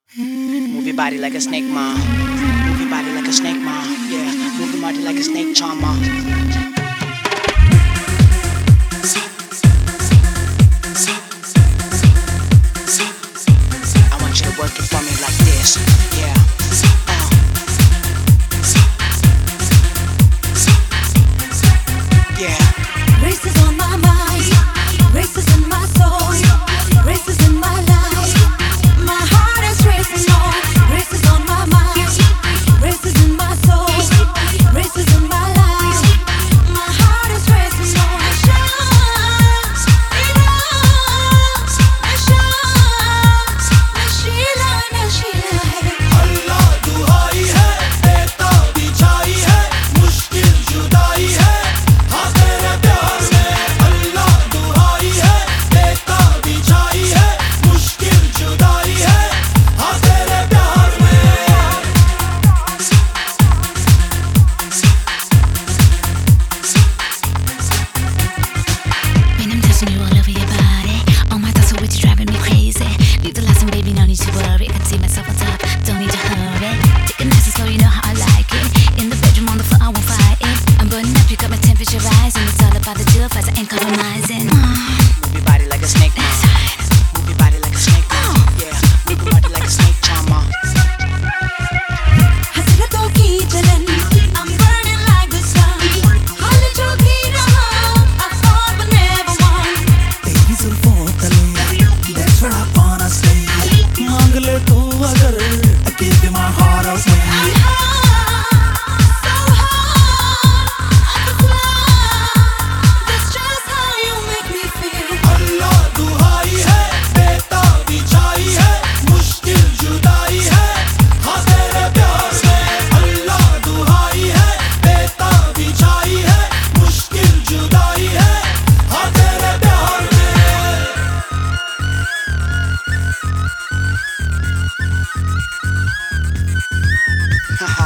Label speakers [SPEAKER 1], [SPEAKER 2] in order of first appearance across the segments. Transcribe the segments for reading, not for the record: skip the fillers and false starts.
[SPEAKER 1] Move your body like a snake, ma. Move your body like a snake, ma. Yeah, move your body like a snake, charmer. I want you to work it for me like this. Yeah. Yeah.
[SPEAKER 2] Races on my mind, races in my soul, races in my life. My heart is racing on, races on my mind, races in my soul, races in my life. My heart is racing on.
[SPEAKER 3] अल्लाह दुहाई है, देता भी छाई है, मुश्किल जुदाई है, हाँ तेरे प्यार में। अल्लाह दुहाई है, देता भी छाई है, मुश्किल जुदाई है, हाँ तेरे प्यार में।
[SPEAKER 4] When I'm touching you all over your body, all my thoughts are with you, driving me crazy. Leave the lights on, baby, no need to worry. I can see myself on top, don't need to hurry. Take it nice and slow, you know how I like it. In the bedroom, on the floor, I won't fight it. I'm burning up, you got my temperature rising. It's all about the chill fights, I ain't compromising.
[SPEAKER 1] Move your body like a snake, ma. Move your body like a snake, ma. Yeah, move your body like a snake, charmer.
[SPEAKER 2] हसरतों की जलन, I'm burning like the sun. हाल जो भी रहा, I fought but never won.
[SPEAKER 3] तेरी जुल्फों तले, that's where I wanna stay. मांग ले तू अगर, I give you my heart away.
[SPEAKER 2] I'm high, so high, I can fly. That's just how you make me feel.
[SPEAKER 3] अल्लाह दुहाई है, देता भी छाई है, मुश्किल जुदाई है, हाँ तेरे प्यार में। अल्लाह दुहाई है, देता भी छाई है, मुश्किल जुदाई है, हाँ तेरे प्यार में।
[SPEAKER 1] Haha.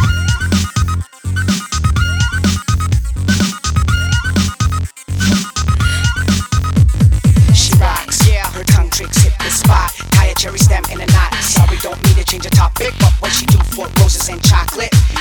[SPEAKER 1] She rocks, yeah. Her tongue tricks hit the spot. Tie a cherry stem in a knot. Sorry, don't mean to change the topic, but what she do for roses and chocolate?